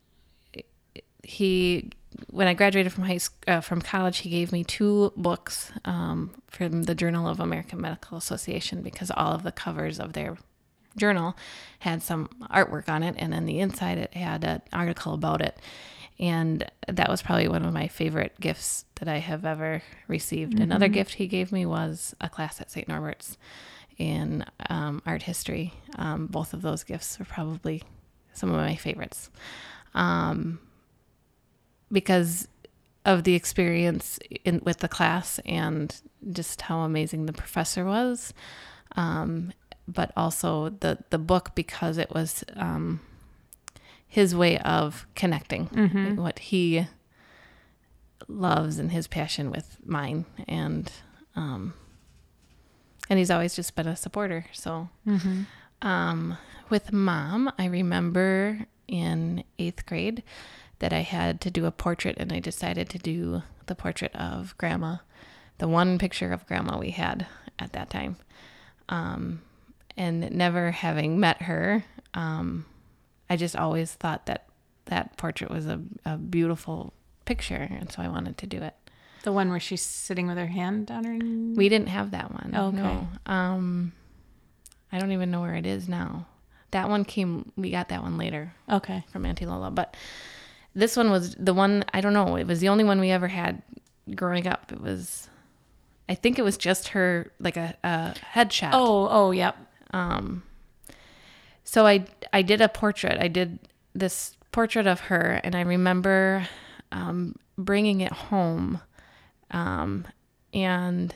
[SPEAKER 2] he... When I graduated from high school, uh, from college, he gave me two books um, from the Journal of American Medical Association, because all of the covers of their journal had some artwork on it, and then the inside it had an article about it. And that was probably one of my favorite gifts that I have ever received. Mm-hmm. Another gift he gave me was a class at Saint Norbert's in um, art history. Um, both of those gifts were probably some of my favorites. Um, because of the experience in, with the class and just how amazing the professor was. Um, but also the, the book, because it was um, his way of connecting mm-hmm. what he loves and his passion with mine. And um, and he's always just been a supporter. So mm-hmm. um, with mom, I remember in eighth grade that I had to do a portrait, and I decided to do the portrait of Grandma, the one picture of Grandma we had at that time. Um, and never having met her, um, I just always thought that that portrait was a, a beautiful picture, and so I wanted to do it.
[SPEAKER 1] The one where she's sitting with her hand on her...
[SPEAKER 2] We didn't have that one.
[SPEAKER 1] Oh, okay.
[SPEAKER 2] No. Um, I don't even know where it is now. That one came, we got that one later.
[SPEAKER 1] Okay.
[SPEAKER 2] From Auntie Lola, but... This one was the one, I don't know, it was the only one we ever had growing up. It was, I think it was just her, like a, a headshot.
[SPEAKER 1] Oh, oh, yep.
[SPEAKER 2] Um, so I, I did a portrait. I did this portrait of her, and I remember um, bringing it home. Um, and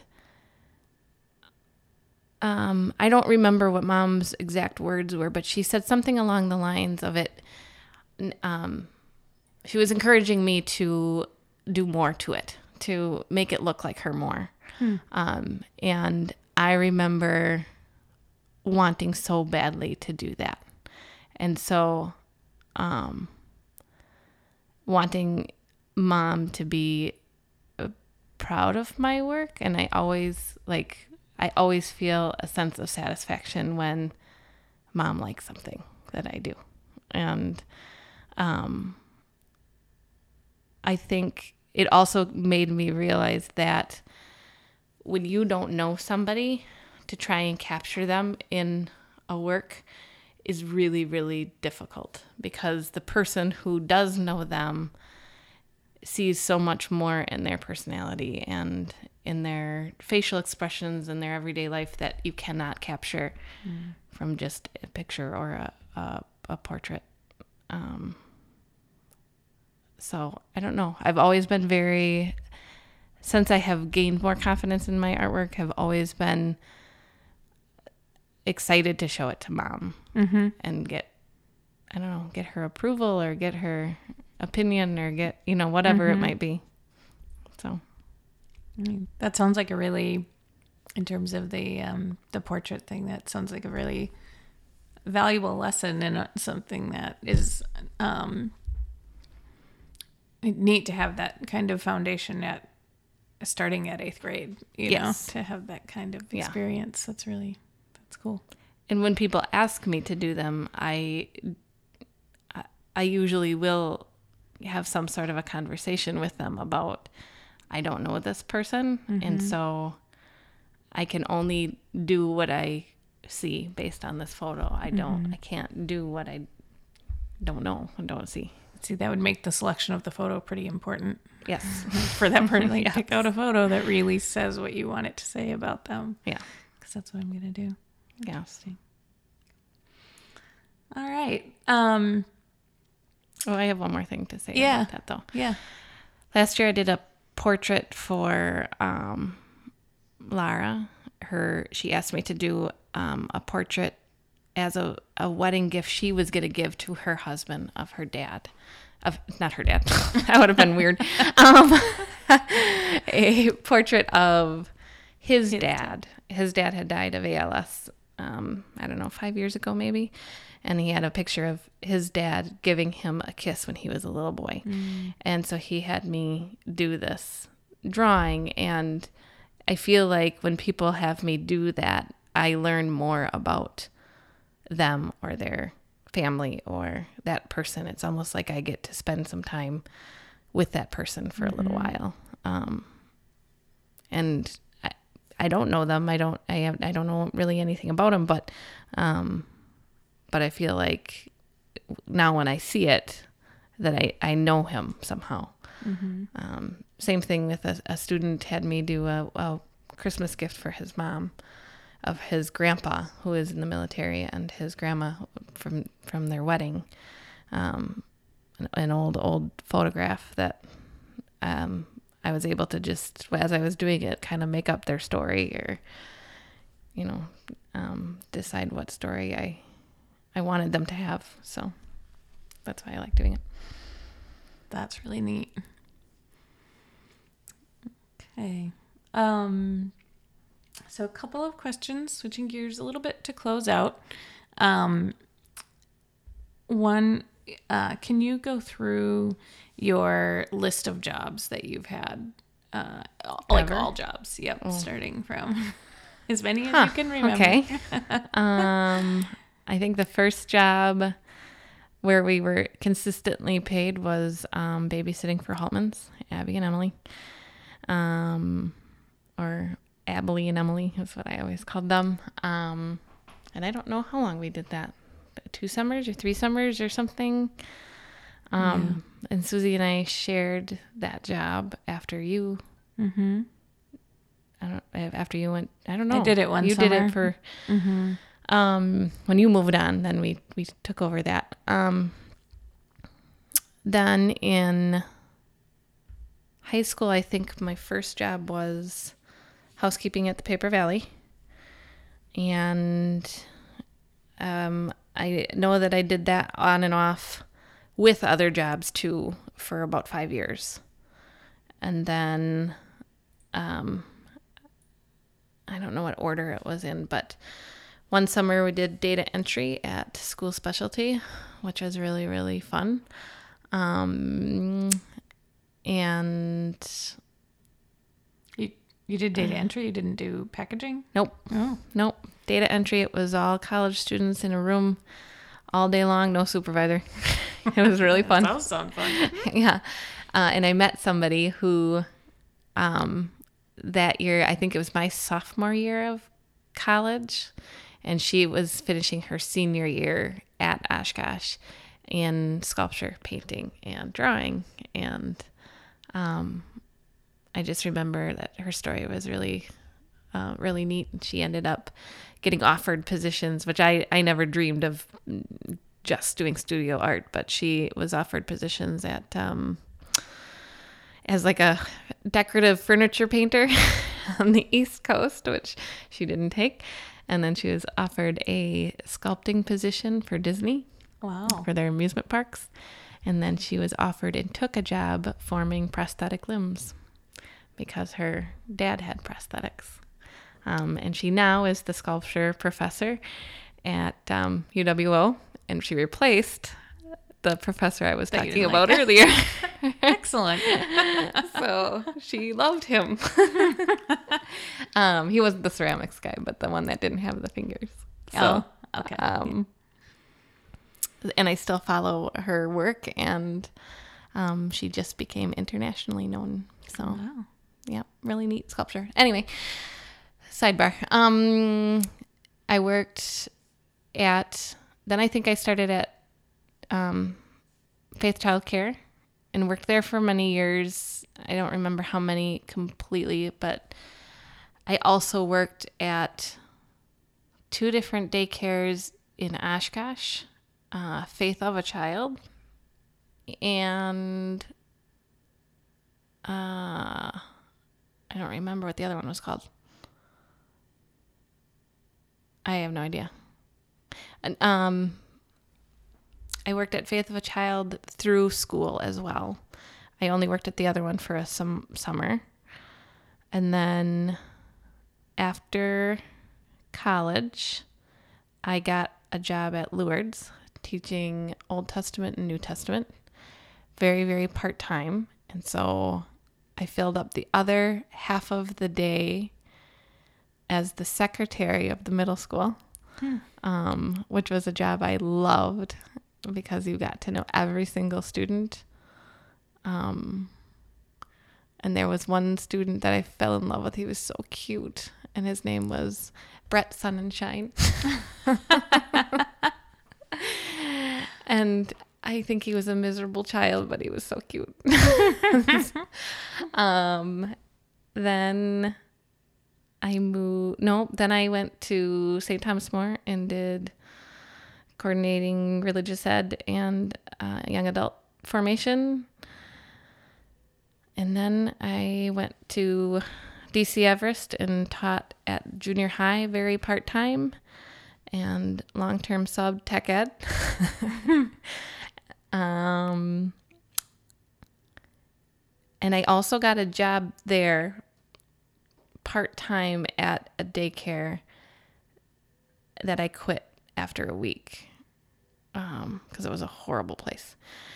[SPEAKER 2] um, I don't remember what Mom's exact words were, but she said something along the lines of it, um, she was encouraging me to do more to it, to make it look like her more. Hmm. Um, and I remember wanting so badly to do that. And so um, wanting Mom to be uh, proud of my work. And I always, like, I always feel a sense of satisfaction when Mom likes something that I do. And um I think it also made me realize that when you don't know somebody, to try and capture them in a work is really, really difficult, because the person who does know them sees so much more in their personality and in their facial expressions and their everyday life that you cannot capture mm. from just a picture or a, a, a portrait. Um, so I don't know. I've always been very, since I have gained more confidence in my artwork, have always been excited to show it to Mom mm-hmm. and get, I don't know, get her approval or get her opinion or get, you know, whatever mm-hmm. it might be. So
[SPEAKER 1] I mean, that sounds like a really, in terms of the um, the portrait thing, that sounds like a really valuable lesson and something that is um, neat to have that kind of foundation at starting at eighth grade, you yes. know, to have that kind of experience. Yeah. That's really, that's cool.
[SPEAKER 2] And when people ask me to do them, I, I usually will have some sort of a conversation with them about, I don't know this person. Mm-hmm. And so I can only do what I see based on this photo. I don't, mm-hmm. I can't do what I don't know and don't see.
[SPEAKER 1] See, that would make the selection of the photo pretty important.
[SPEAKER 2] Yes.
[SPEAKER 1] For that person, like, yes. pick out a photo that really says what you want it to say about them.
[SPEAKER 2] Yeah.
[SPEAKER 1] Because that's what I'm going to do.
[SPEAKER 2] Yeah.
[SPEAKER 1] Interesting. All right. Um,
[SPEAKER 2] oh, I have one more thing to say
[SPEAKER 1] yeah.
[SPEAKER 2] about that, though.
[SPEAKER 1] Yeah.
[SPEAKER 2] Last year I did a portrait for um, Lara. Her, she asked me to do um, a portrait as a, a wedding gift she was going to give to her husband of her dad. Of not her dad. That would have been weird. Um, a portrait of his, his dad. dad. His dad had died of A L S, um, I don't know, five years ago maybe. And he had a picture of his dad giving him a kiss when he was a little boy. Mm. And so he had me do this drawing. And I feel like when people have me do that, I learn more about them or their family or that person. It's almost like I get to spend some time with that person for mm-hmm. a little while. Um, and I, I don't know them. I don't, I have, I don't know really anything about them, but, um, but I feel like now when I see it that I, I know him somehow. Mm-hmm. Um, same thing with a, a student had me do a, a Christmas gift for his mom of his grandpa who is in the military and his grandma from, from their wedding. Um, an, an old, old photograph that, um, I was able to just, as I was doing it, kind of make up their story or, you know, um, decide what story I, I wanted them to have. So that's why I like doing it.
[SPEAKER 1] That's really neat. Okay. Um, So a couple of questions, switching gears a little bit to close out. Um, one, uh, can you go through your list of jobs that you've had? Uh, like all jobs. Yep. Oh. Starting from as many as huh. you can remember.
[SPEAKER 2] Okay. um, I think the first job where we were consistently paid was um, babysitting for Haltmans, Abby and Emily. Um, or Abilene and Emily is what I always called them. Um, and I don't know how long we did that. Two summers or three summers or something. Um, yeah. And Susie and I shared that job after you. Mm-hmm. I don't, after you went, I don't know.
[SPEAKER 1] I did it one
[SPEAKER 2] you
[SPEAKER 1] summer.
[SPEAKER 2] You did it for, mm-hmm. um, when you moved on, then we, we took over that. Um, then in high school, I think my first job was housekeeping at the Paper Valley. And um, I know that I did that on and off with other jobs too for about five years. And then um, I don't know what order it was in, but one summer we did data entry at School Specialty, which was really, really fun. Um, and
[SPEAKER 1] you you did data uh, entry? You didn't do packaging?
[SPEAKER 2] Nope.
[SPEAKER 1] Oh.
[SPEAKER 2] Nope. Data entry, it was all college students in a room all day long, no supervisor. It was really fun.
[SPEAKER 1] That sounds fun.
[SPEAKER 2] Yeah. Uh, and I met somebody who um, that year, I think it was my sophomore year of college, and she was finishing her senior year at Oshkosh in sculpture, painting, and drawing. And um, I just remember that her story was really, uh, really neat. She ended up getting offered positions, which I, I never dreamed of just doing studio art, but she was offered positions at um, as like a decorative furniture painter on the East Coast, which she didn't take. And then she was offered a sculpting position for Disney.
[SPEAKER 1] Wow.
[SPEAKER 2] For their amusement parks. And then she was offered and took a job forming prosthetic limbs because her dad had prosthetics. Um, and she now is the sculpture professor at um, U W O, and she replaced the professor I was
[SPEAKER 1] That you
[SPEAKER 2] talking
[SPEAKER 1] didn't
[SPEAKER 2] about
[SPEAKER 1] like.
[SPEAKER 2] earlier.
[SPEAKER 1] Excellent.
[SPEAKER 2] So she loved him. um, he wasn't the ceramics guy, but the one that didn't have the fingers. So,
[SPEAKER 1] Oh, okay.
[SPEAKER 2] Um, and I still follow her work, and um, she just became internationally known. So,
[SPEAKER 1] Wow.
[SPEAKER 2] yeah, really neat sculpture. Anyway, sidebar. Um, I worked at, then I think I started at um, Faith Childcare and worked there for many years. I don't remember how many completely, but I also worked at two different daycares in Oshkosh, uh, Faith of a Child, and uh, I don't remember what the other one was called. I have no idea. And, um, I worked at Faith of a Child through school as well. I only worked at the other one for a some summer. And then after college, I got a job at Lourdes teaching Old Testament and New Testament. Very, very part-time. And so I filled up the other half of the day as the secretary of the middle school, hmm. um, which was a job I loved because you got to know every single student. Um, and there was one student that I fell in love with. He was so cute. And his name was Brett Sun and Shine. And I think he was a miserable child, but he was so cute. um, then I moved, no, then I went to Saint Thomas More and did coordinating religious ed and uh, young adult formation. And then I went to D C Everest and taught at junior high, very part-time, and long-term sub tech ed. um, and I also got a job there part-time at a daycare that I quit after a week um, because it was a horrible place.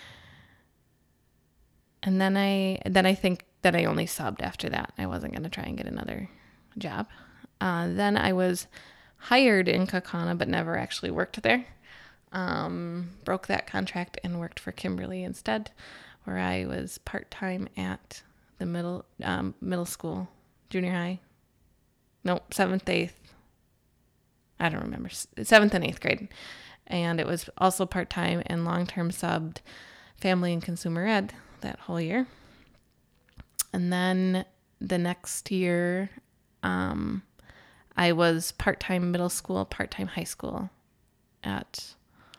[SPEAKER 2] And then I then I think that I only subbed after that. I wasn't going to try and get another job. Uh, then I was hired in Kaukauna, but never actually worked there. Um, broke that contract and worked for Kimberly instead, where I was part-time at the middle um, middle school, junior high. Nope, seventh, eighth. I don't remember. Seventh and eighth grade. And it was also part-time and long-term subbed family and consumer ed that whole year. And then the next year, um, I was part-time middle school, part-time high school at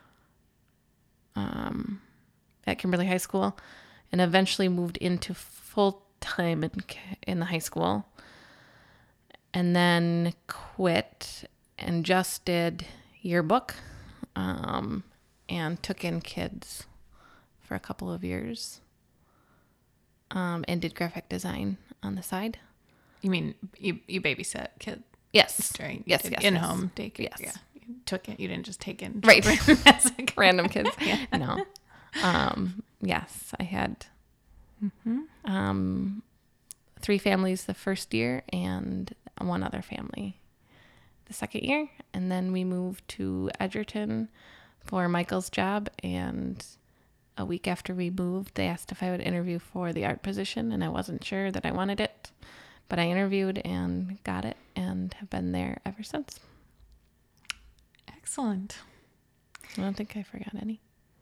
[SPEAKER 2] um, at Kimberly High School, and eventually moved into full-time in, in the high school, and then quit and just did yearbook um, and took in kids for a couple of years. Um, and did graphic design on the side.
[SPEAKER 1] You mean you, you babysit kids?
[SPEAKER 2] Yes.
[SPEAKER 1] During
[SPEAKER 2] yes, yes,
[SPEAKER 1] in-home
[SPEAKER 2] yes.
[SPEAKER 1] daycare?
[SPEAKER 2] Yes.
[SPEAKER 1] Yeah. You took it. You didn't just take in
[SPEAKER 2] right
[SPEAKER 1] children.
[SPEAKER 2] Random kids.
[SPEAKER 1] Yeah.
[SPEAKER 2] No. Um, yes, I had mm-hmm. um, three families the first year and one other family the second year, and then we moved to Edgerton for Michael's job, and a week after we moved, they asked if I would interview for the art position, and I wasn't sure that I wanted it, but I interviewed and got it, and have been there ever since.
[SPEAKER 1] Excellent.
[SPEAKER 2] I don't think I forgot any.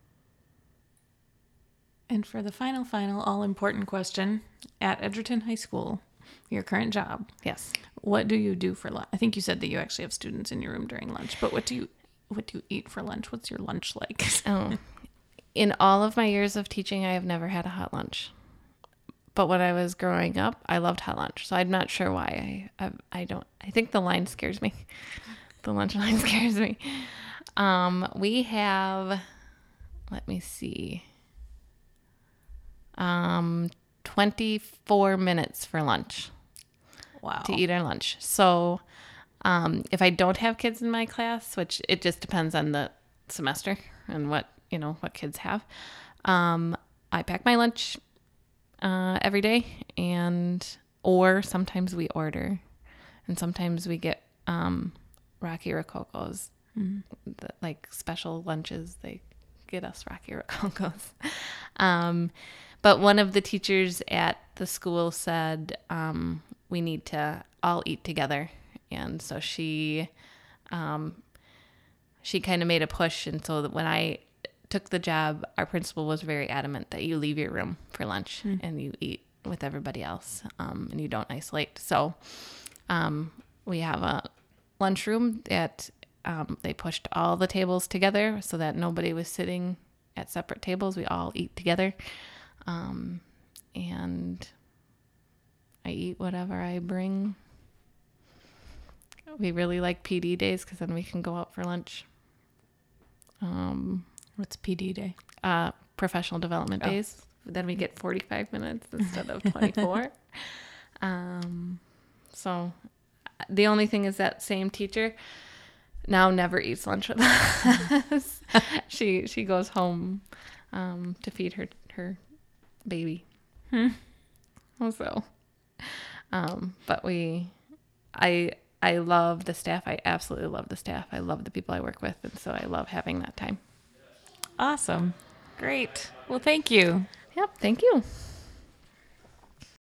[SPEAKER 1] And for the final, final, all-important question, at Edgerton High School, your current job,
[SPEAKER 2] Yes.
[SPEAKER 1] what do you do for lunch? I think you said that you actually have students in your room during lunch, but what do you what do you eat for lunch? What's your lunch like?
[SPEAKER 2] Oh, in all of my years of teaching, I have never had a hot lunch. But when I was growing up, I loved hot lunch. So I'm not sure why. I I, I don't. I think the line scares me. The lunch line scares me. Um, we have. Let me see. Um, twenty-four minutes for lunch.
[SPEAKER 1] Wow.
[SPEAKER 2] To eat our lunch. So, um, if I don't have kids in my class, which it just depends on the semester and what, you know, what kids have, um, I pack my lunch, uh, every day, and, or sometimes we order, and sometimes we get, um, Rocky Rococo's, mm. the, like special lunches. They get us Rocky Rococo's. um, but one of the teachers at the school said, um, we need to all eat together. And so she, um, she kind of made a push. And so that when I took the job, our principal was very adamant that you leave your room for lunch mm. and you eat with everybody else, um, and you don't isolate. So, um, we have a lunchroom that, um, they pushed all the tables together so that nobody was sitting at separate tables. We all eat together. Um, and I eat whatever I bring. We really like P D days because then we can go out for lunch. Um,
[SPEAKER 1] What's P D day?
[SPEAKER 2] Uh, professional development oh. days. Then we get forty-five minutes instead of twenty-four. um, so the only thing is that same teacher now never eats lunch with us. she she goes home um, to feed her her baby.
[SPEAKER 1] Hmm.
[SPEAKER 2] So, um, but we, I, I love the staff. I absolutely love the staff. I love the people I work with. And so I love having that time.
[SPEAKER 1] Awesome. Great. Well, thank you.
[SPEAKER 2] Yep. Thank you.